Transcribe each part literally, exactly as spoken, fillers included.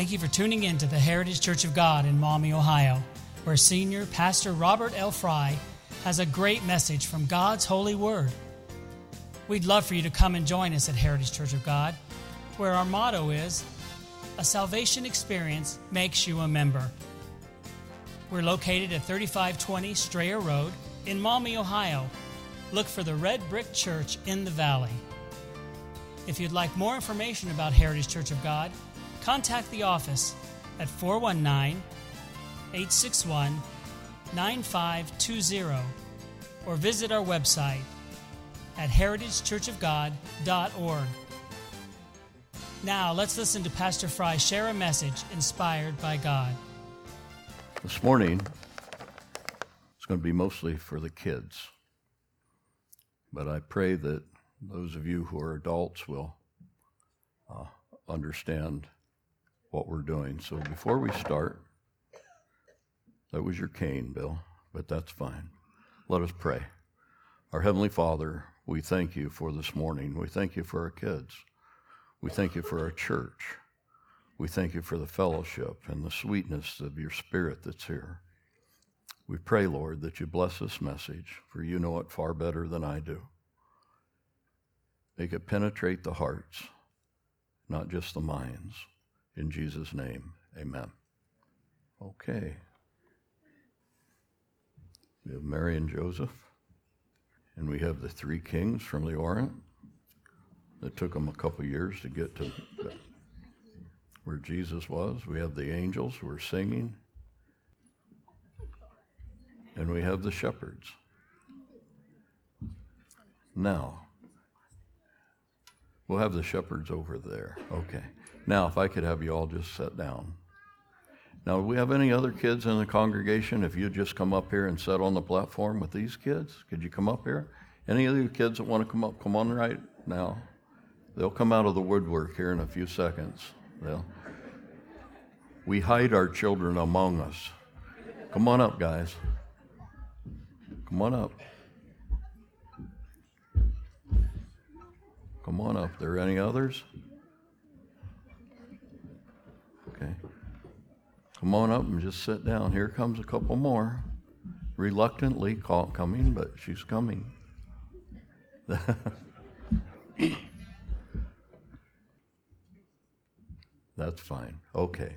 Thank you for tuning in to the Heritage Church of God in Maumee, Ohio, where Senior Pastor Robert L. Fry has a great message from God's holy word. We'd love for you to come and join us at Heritage Church of God, where our motto is, a salvation experience makes you a member. We're located at thirty-five twenty Strayer Road in Maumee, Ohio. Look for the Red Brick Church in the valley. If you'd like more information about Heritage Church of God, contact the office at four one nine, eight six one, nine five two zero or visit our website at heritage church of god dot org. Now, let's listen to Pastor Fry share a message inspired by God. This morning, it's going to be mostly for the kids, but I pray that those of you who are adults will uh, understand what we're doing. So before we start, that was your cane, Bill, but that's fine. Let us pray. Our Heavenly Father, we thank you for this morning. We thank you for our kids. We thank you for our church. We thank you for the fellowship and the sweetness of your Spirit that's here. We pray, Lord, that you bless this message, for you know it far better than I do. Make it penetrate the hearts, not just the minds. In Jesus' name, amen. Okay. We have Mary and Joseph, and we have the three kings from the Orient. It took them a couple years to get to where Jesus was. We have the angels who are singing, and we have the shepherds. Now, we'll have the shepherds over there. Okay. Now, if I could have you all just sit down. Now, do we have any other kids in the congregation? If you'd just come up here and sit on the platform with these kids, could you come up here? Any of you kids that want to come up, come on right now. They'll come out of the woodwork here in a few seconds. They'll, we hide our children among us. Come on up, guys. Come on up. Come on up. There any others? Okay. Come on up and just sit down. Here comes a couple more. Reluctantly call, coming, but she's coming. That's fine. Okay.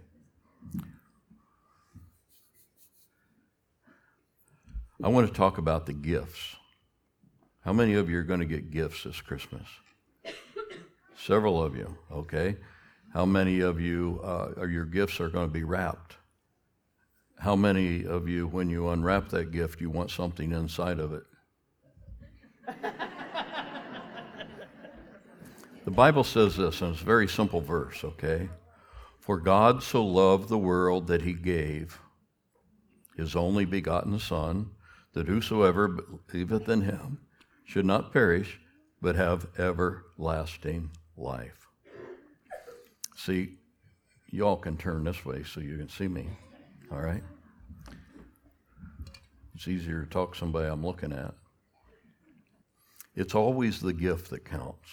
I want to talk about the gifts. How many of you are going to get gifts this Christmas? Several of you, okay. How many of you, uh, are your gifts are going to be wrapped? How many of you, when you unwrap that gift, you want something inside of it? The Bible says this, and it's a very simple verse, okay? For God so loved the world that he gave his only begotten Son, that whosoever believeth in him should not perish, but have everlasting life. See, you all can turn this way so you can see me, all right? It's easier to talk to somebody I'm looking at. It's always the gift that counts.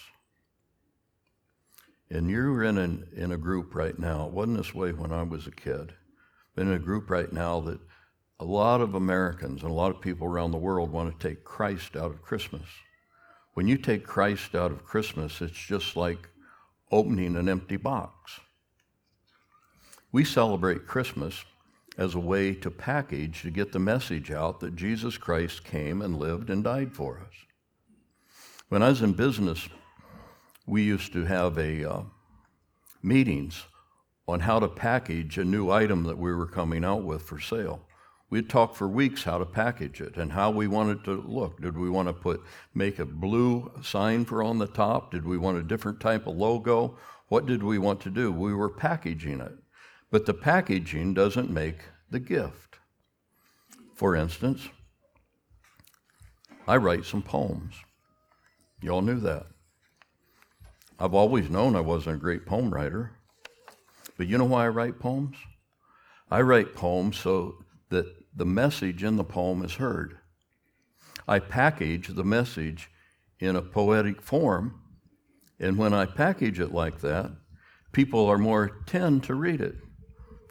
And you're in, an, in a group right now. It wasn't this way when I was a kid. I'm in a group right now that a lot of Americans and a lot of people around the world want to take Christ out of Christmas. When you take Christ out of Christmas, it's just like opening an empty box. We celebrate Christmas as a way to package, to get the message out that Jesus Christ came and lived and died for us. When I was in business, we used to have a uh, meetings on how to package a new item that we were coming out with for sale. We'd talk for weeks how to package it and how we wanted it to look. Did we want to put make a blue sign for on the top? Did we want a different type of logo? What did we want to do? We were packaging it. But the packaging doesn't make the gift. For instance, I write some poems. You all knew that. I've always known I wasn't a great poem writer. But you know why I write poems? I write poems so that the message in the poem is heard. I package the message in a poetic form, and when I package it like that, people are more tend to read it.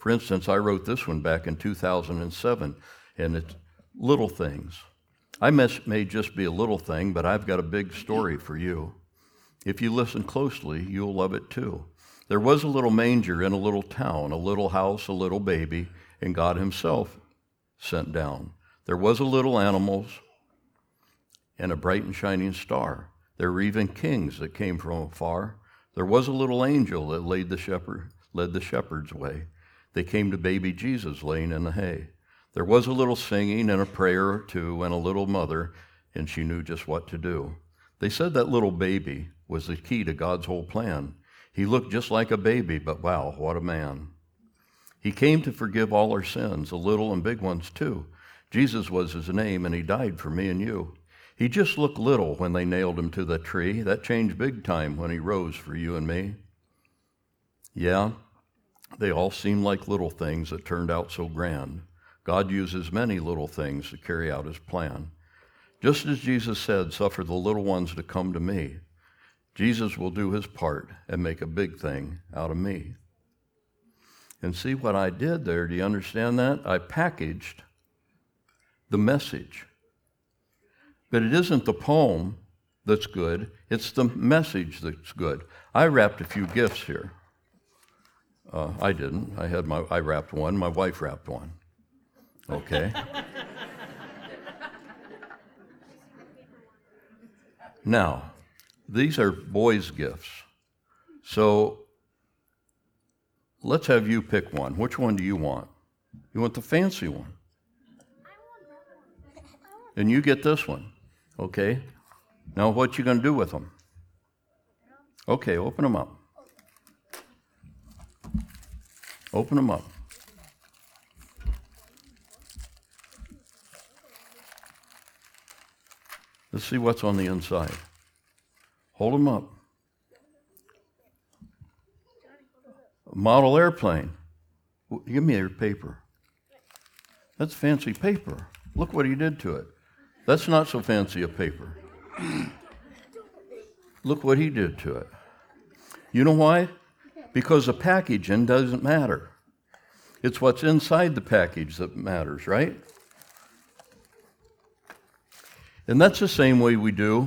For instance, I wrote this one back in two thousand seven, and it's little things. I may just be a little thing, but I've got a big story for you. If you listen closely, you'll love it too. There was a little manger in a little town, a little house, a little baby, and God himself sent down. There was a little animals and a bright and shining star. There were even kings that came from afar. There was a little angel that laid the shepherd, led the shepherd's way. They came to baby Jesus laying in the hay. There was a little singing and a prayer or two and a little mother, and she knew just what to do. They said that little baby was the key to God's whole plan. He looked just like a baby, but wow, what a man. He came to forgive all our sins, the little and big ones too. Jesus was his name, and he died for me and you. He just looked little when they nailed him to the tree. That changed big time when he rose for you and me. Yeah, they all seemed like little things that turned out so grand. God uses many little things to carry out his plan. Just as Jesus said, suffer the little ones to come to me. Jesus will do his part and make a big thing out of me. And see what I did there? Do you understand that? I packaged the message. But it isn't the poem that's good, it's the message that's good. I wrapped a few gifts here. Uh, I didn't. I had my I wrapped one, my wife wrapped one. Okay. Now, these are boys' gifts. So let's have you pick one. Which one do you want? You want the fancy one? And you get this one. Okay. Now what you going to do with them? Okay, open them up. Open them up. Let's see what's on the inside. Hold them up. Model airplane. Give me your paper. That's fancy paper. Look what he did to it. That's not so fancy a paper. Look what he did to it. You know why? Because the packaging doesn't matter. It's what's inside the package that matters, right? And that's the same way we do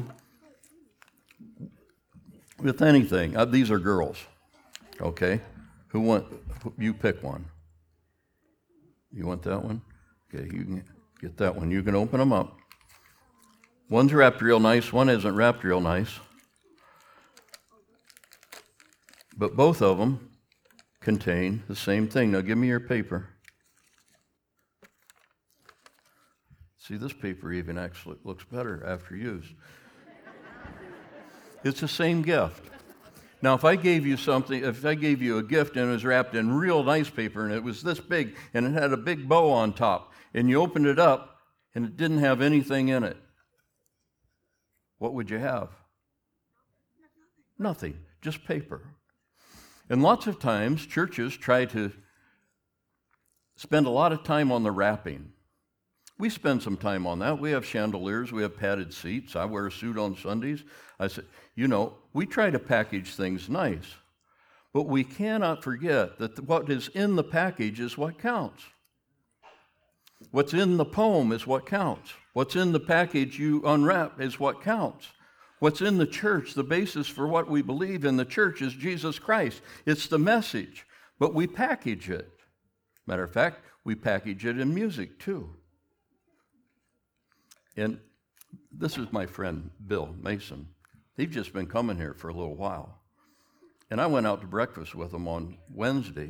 with anything. Uh, these are girls, okay? Who want, you pick one. You want that one? Okay, you can get that one. You can open them up. One's wrapped real nice, one isn't wrapped real nice. But both of them contain the same thing. Now give me your paper. See, this paper even actually looks better after used. It's the same gift. Now, if I gave you something, if I gave you a gift and it was wrapped in real nice paper and it was this big and it had a big bow on top and you opened it up and it didn't have anything in it, what would you have? Nothing, just paper. And lots of times, churches try to spend a lot of time on the wrapping. We spend some time on that. We have chandeliers, we have padded seats. I wear a suit on Sundays. I said, you know, we try to package things nice, but we cannot forget that what is in the package is what counts. What's in the poem is what counts. What's in the package you unwrap is what counts. What's in the church, the basis for what we believe in the church is Jesus Christ. It's the message, but we package it. Matter of fact, we package it in music too. And this is my friend Bill Mason. He's just been coming here for a little while. And I went out to breakfast with him on Wednesday.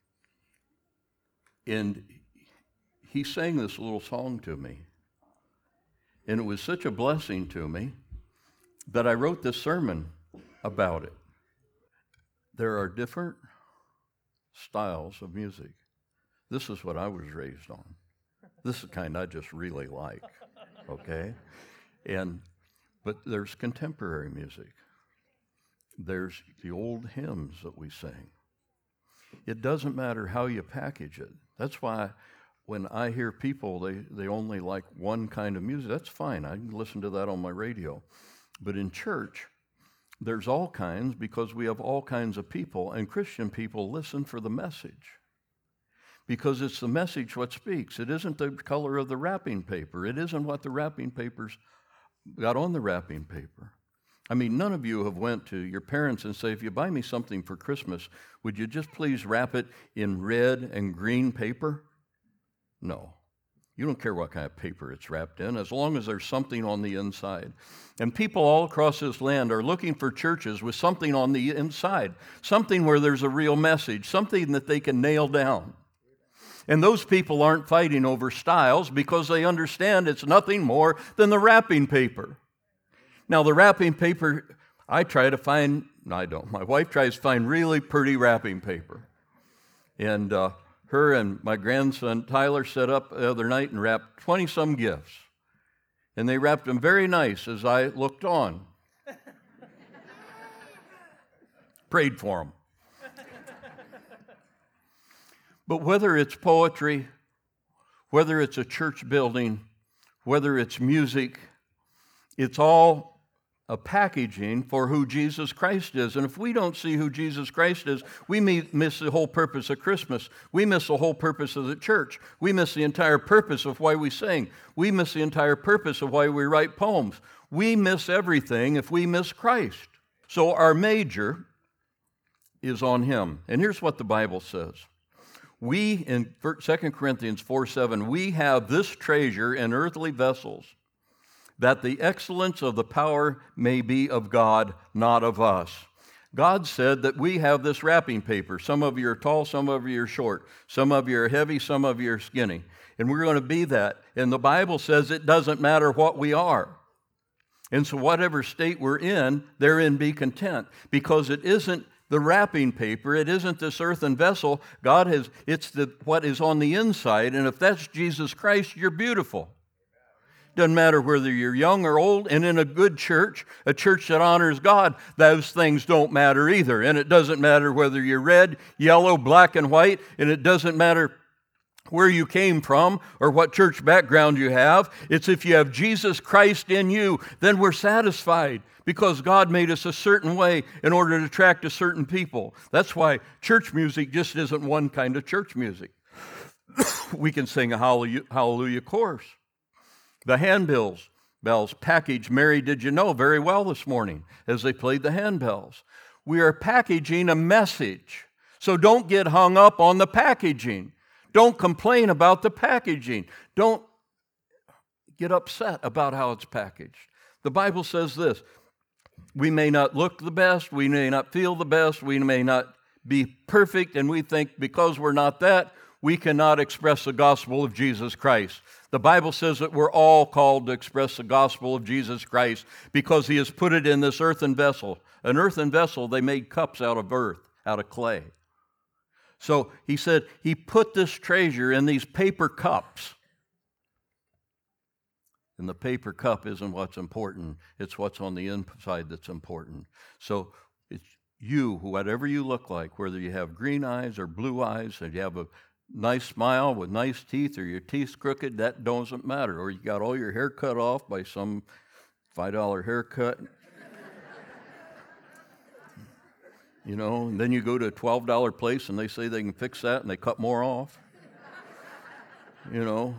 And he sang this little song to me. And it was such a blessing to me that I wrote this sermon about it. There are different styles of music. This is what I was raised on. This is the kind I just really like. Okay, and but there's contemporary music. There's the old hymns that we sing. It doesn't matter how you package it. That's why when I hear people, they, they only like one kind of music. That's fine. I can listen to that on my radio. But in church, there's all kinds because we have all kinds of people, and Christian people listen for the message. because it's the message what speaks. It isn't the color of the wrapping paper. It isn't what the wrapping papers got on the wrapping paper. I mean, none of you have went to your parents and say, if you buy me something for Christmas, would you just please wrap it in red and green paper? No. You don't care what kind of paper it's wrapped in, as long as there's something on the inside. And people all across this land are looking for churches with something on the inside, something where there's a real message, something that they can nail down. And those people aren't fighting over styles because they understand it's nothing more than the wrapping paper. Now, the wrapping paper, I try to find, no, I don't. My wife tries to find really pretty wrapping paper. And uh, her and my grandson Tyler set up the other night and wrapped twenty-some gifts. And they wrapped them very nice as I looked on. Prayed for them. But whether it's poetry, whether it's a church building, whether it's music, it's all a packaging for who Jesus Christ is. And if we don't see who Jesus Christ is, we may miss the whole purpose of Christmas. We miss the whole purpose of the church. We miss the entire purpose of why we sing. We miss the entire purpose of why we write poems. We miss everything if we miss Christ. So our major is on Him. And here's what the Bible says. We, in Second Corinthians four seven, we have this treasure in earthly vessels, that the excellence of the power may be of God, not of us. God said that we have this wrapping paper. Some of you are tall, some of you are short. Some of you are heavy, some of you are skinny. And we're going to be that. And the Bible says it doesn't matter what we are. And so whatever state we're in, therein be content. Because it isn't the wrapping paper, it isn't this earthen vessel. God has, it's the what is on the inside. And if that's Jesus Christ, you're beautiful. Doesn't matter whether you're young or old, and in a good church, a church that honors God, those things don't matter either. And it doesn't matter whether you're red, yellow, black, and white, and it doesn't matter where you came from or what church background you have. It's if you have Jesus Christ in you, then we're satisfied because God made us a certain way in order to attract a certain people. That's why church music just isn't one kind of church music. We can sing a hallelujah, hallelujah chorus. The handbells bells packaged Mary Did You Know very well this morning as they played the handbells. We are packaging a message. So don't get hung up on the packaging. Don't complain about the packaging. Don't get upset about how it's packaged. The Bible says this, we may not look the best, we may not feel the best, we may not be perfect, and we think because we're not that, we cannot express the gospel of Jesus Christ. The Bible says that we're all called to express the gospel of Jesus Christ because He has put it in this earthen vessel. An earthen vessel, they made cups out of earth, out of clay. So He said He put this treasure in these paper cups. And the paper cup isn't what's important. It's what's on the inside that's important. So it's you, whatever you look like, whether you have green eyes or blue eyes, and you have a nice smile with nice teeth, or your teeth's crooked, that doesn't matter. Or you got all your hair cut off by some five dollar haircut. You know, and then you go to a twelve dollar place and they say they can fix that and they cut more off. You know.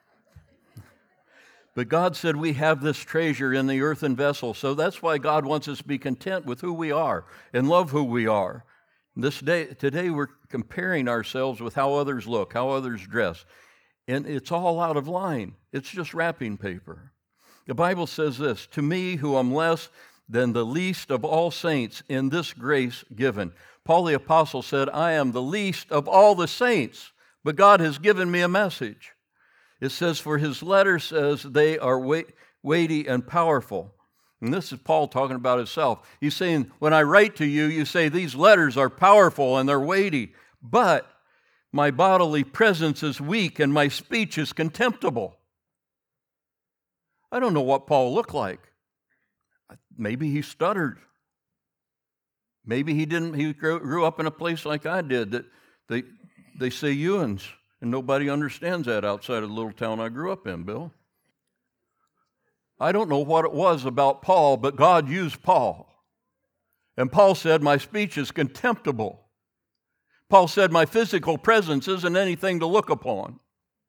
But God said we have this treasure in the earthen vessel. So that's why God wants us to be content with who we are and love who we are. This day, today we're comparing ourselves with how others look, how others dress. And it's all out of line. It's just wrapping paper. The Bible says this, to me who am less than the least of all saints in this grace given. Paul the Apostle said, I am the least of all the saints, but God has given me a message. It says, for His letter says they are weighty and powerful. And this is Paul talking about himself. He's saying, when I write to you, you say these letters are powerful and they're weighty, but my bodily presence is weak and my speech is contemptible. I don't know what Paul looked like. Maybe he stuttered. Maybe he didn't. He grew up in a place like I did that they they say Ewans, and nobody understands that outside of the little town I grew up in, Bill. I don't know what it was about Paul, but God used Paul. And Paul said, my speech is contemptible Paul said, my physical presence isn't anything to look upon.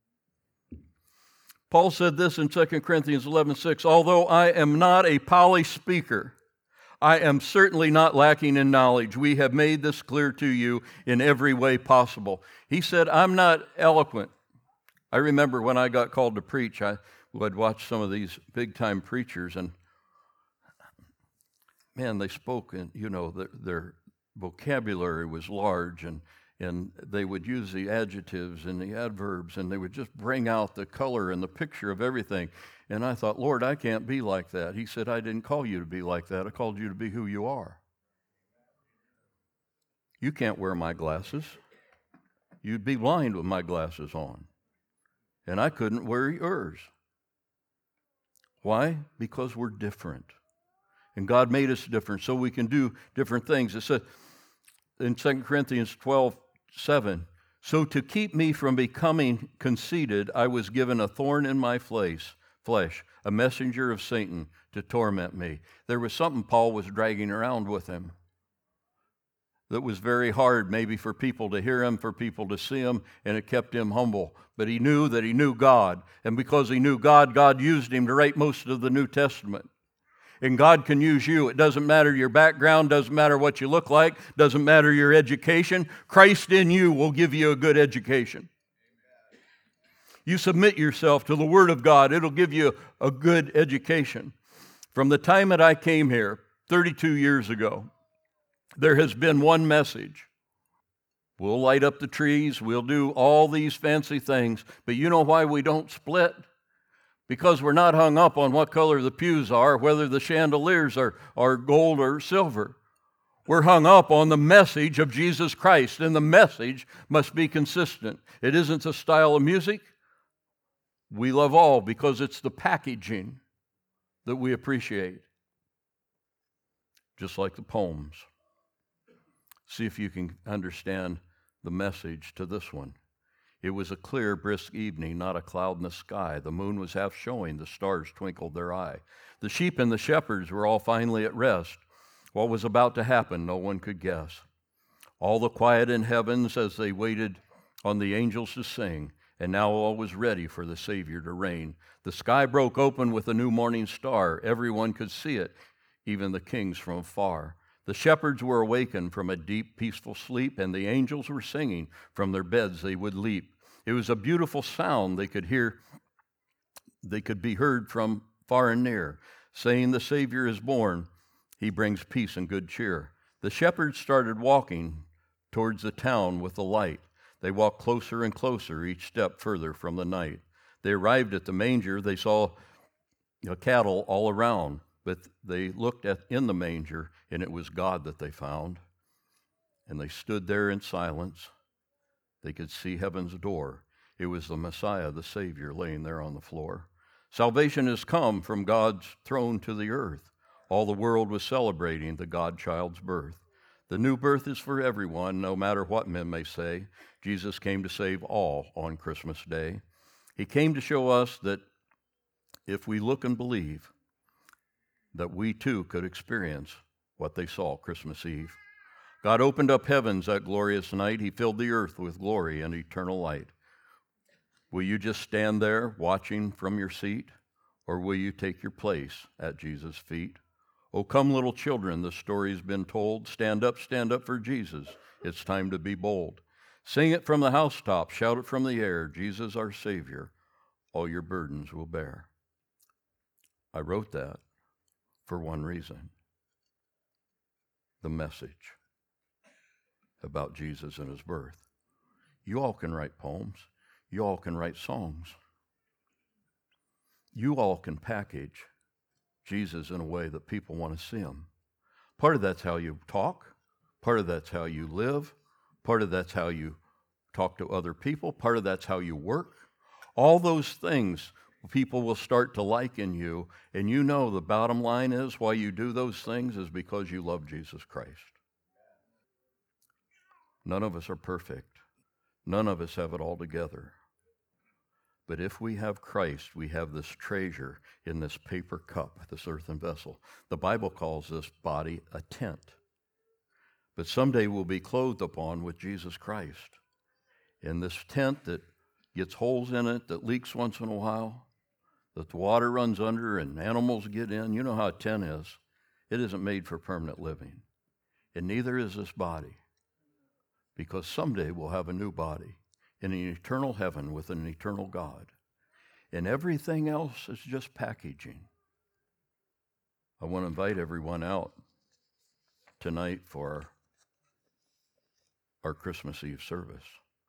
Paul said this in Second Corinthians eleven six, although I am not a polished speaker, I am certainly not lacking in knowledge. We have made this clear to you in every way possible. He said, I'm not eloquent. I remember when I got called to preach, I would watch some of these big-time preachers, and man, they spoke, and you know, their, their vocabulary was large, and, and they would use the adjectives and the adverbs, and they would just bring out the color and the picture of everything. And I thought, Lord, I can't be like that. He said, I didn't call you to be like that. I called you to be who you are. You can't wear my glasses. You'd be blind with my glasses on. And I couldn't wear yours. Why? Because we're different. And God made us different so we can do different things. It said in Second Corinthians twelve seven, so to keep me from becoming conceited, I was given a thorn in my flesh, flesh, a messenger of Satan to torment me. There was something Paul was dragging around with him that was very hard maybe for people to hear him, for people to see him, and it kept him humble. But he knew that he knew God, and because he knew God, God used him to write most of the New Testament. And God can use you. It doesn't matter your background, doesn't matter what you look like, doesn't matter your education. Christ in you will give you a good education. You submit yourself to the Word of God, it'll give you a good education. From the time that I came here, thirty-two years ago, there has been one message. We'll light up the trees, we'll do all these fancy things, but you know why we don't split? Because we're not hung up on what color the pews are, whether the chandeliers are, are gold or silver. We're hung up on the message of Jesus Christ, and the message must be consistent. It isn't the style of music. We love all because it's the packaging that we appreciate. Just like the poems. See if you can understand the message to this one. It was a clear, brisk evening, not a cloud in the sky. The moon was half showing, the stars twinkled their eye. The sheep and the shepherds were all finally at rest. What was about to happen, no one could guess. All the quiet in heavens as they waited on the angels to sing, and now all was ready for the Savior to reign. The sky broke open with a new morning star. Everyone could see it, even the kings from afar. The shepherds were awakened from a deep, peaceful sleep, and the angels were singing. From their beds they would leap. It was a beautiful sound they could hear. They could be heard from far and near, saying, the Savior is born. He brings peace and good cheer. The shepherds started walking towards the town with the light. They walked closer and closer, each step further from the night. They arrived at the manger. They saw you know, cattle all around. But they looked at in the manger, and it was God that they found. And they stood there in silence. They could see heaven's door. It was the Messiah, the Savior, laying there on the floor. Salvation has come from God's throne to the earth. All the world was celebrating the God-child's birth. The new birth is for everyone, no matter what men may say. Jesus came to save all on Christmas Day. He came to show us that if we look and believe, that we too could experience what they saw Christmas Eve. God opened up heavens that glorious night. He filled the earth with glory and eternal light. Will you just stand there watching from your seat, or will you take your place at Jesus' feet? Oh, come, little children, the story's been told. Stand up, stand up for Jesus. It's time to be bold. Sing it from the housetop, shout it from the air. Jesus, our Savior, all your burdens will bear. I wrote that for one reason, the message about Jesus and his birth. You all can write poems. You all can write songs. You all can package Jesus in a way that people want to see him. Part of that's how you talk. Part of that's how you live. Part of that's how you talk to other people. Part of that's how you work. All those things people will start to liken you, and you know the bottom line is why you do those things is because you love Jesus Christ. None of us are perfect. None of us have it all together. But if we have Christ, we have this treasure in this paper cup, this earthen vessel. The Bible calls this body a tent. But someday we'll be clothed upon with Jesus Christ. In this tent that gets holes in it, that leaks once in a while, that the water runs under and animals get in. You know how a tent is. It isn't made for permanent living. And neither is this body. Because someday we'll have a new body in an eternal heaven with an eternal God. And everything else is just packaging. I want to invite everyone out tonight for our Christmas Eve service.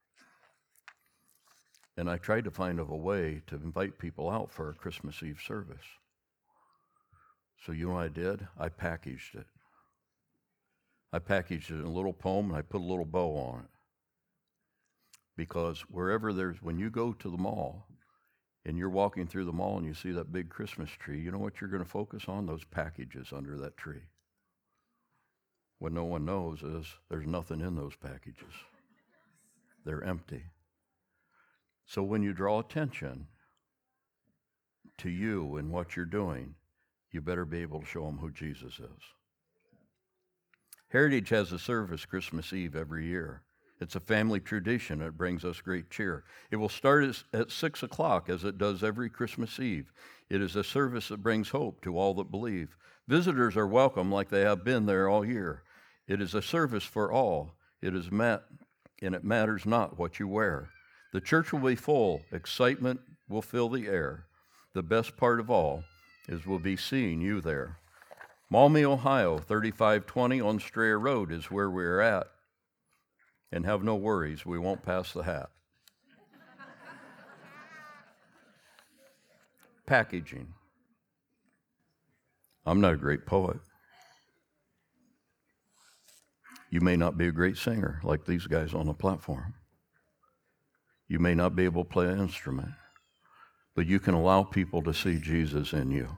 And I tried to find a way to invite people out for a Christmas Eve service. So you know what I did? I packaged it. I packaged it in a little poem and I put a little bow on it. Because wherever there's, when you go to the mall and you're walking through the mall and you see that big Christmas tree, you know what you're going to focus on? Those packages under that tree. What no one knows is there's nothing in those packages. They're empty. So when you draw attention to you and what you're doing, you better be able to show them who Jesus is. Heritage has a service Christmas Eve every year. It's a family tradition that brings us great cheer. It will start at six o'clock as it does every Christmas Eve. It is a service that brings hope to all that believe. Visitors are welcome like they have been there all year. It is a service for all. It is met, and it matters not what you wear. The church will be full. Excitement will fill the air. The best part of all is we'll be seeing you there. Maumee, Ohio, thirty-five twenty on Strayer Road is where we're at. And have no worries, we won't pass the hat. Packaging. I'm not a great poet. You may not be a great singer like these guys on the platform. You may not be able to play an instrument, but you can allow people to see Jesus in you.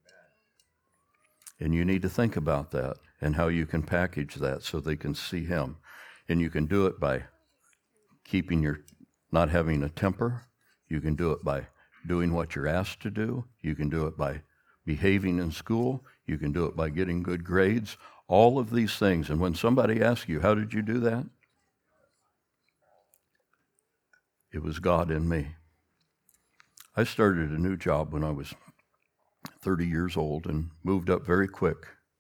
And you need to think about that and how you can package that so they can see him. And you can do it by keeping your, not having a temper. You can do it by doing what you're asked to do. You can do it by behaving in school. You can do it by getting good grades. All of these things. And when somebody asks you, how did you do that? It was God in me. I started a new job when I was thirty years old and moved up very quick.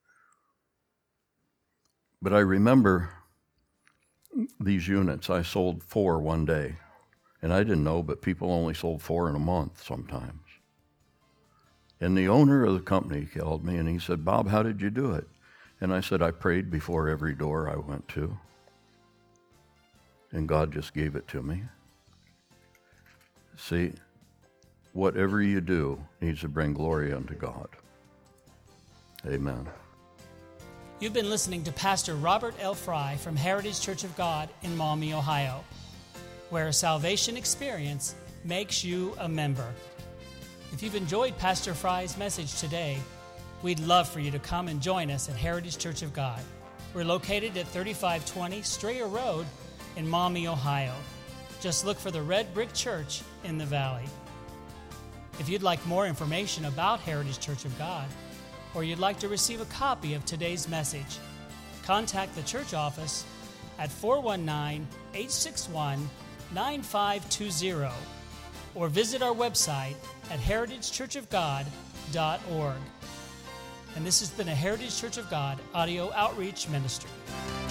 But I remember these units. I sold four one day. And I didn't know, but people only sold four in a month sometimes. And the owner of the company called me and he said, Bob, how did you do it? And I said, I prayed before every door I went to. And God just gave it to me. See, whatever you do needs to bring glory unto God. Amen. You've been listening to Pastor Robert L. Fry from Heritage Church of God in Maumee, Ohio, where a salvation experience makes you a member. If you've enjoyed Pastor Fry's message today, we'd love for you to come and join us at Heritage Church of God. We're located at thirty-five twenty Strayer Road in Maumee, Ohio. Just look for the Red Brick Church in the valley. If you'd like more information about Heritage Church of God, or you'd like to receive a copy of today's message, contact the church office at four one nine, eight six one, nine five two zero or visit our website at heritage church of god dot org. And this has been a Heritage Church of God audio outreach ministry.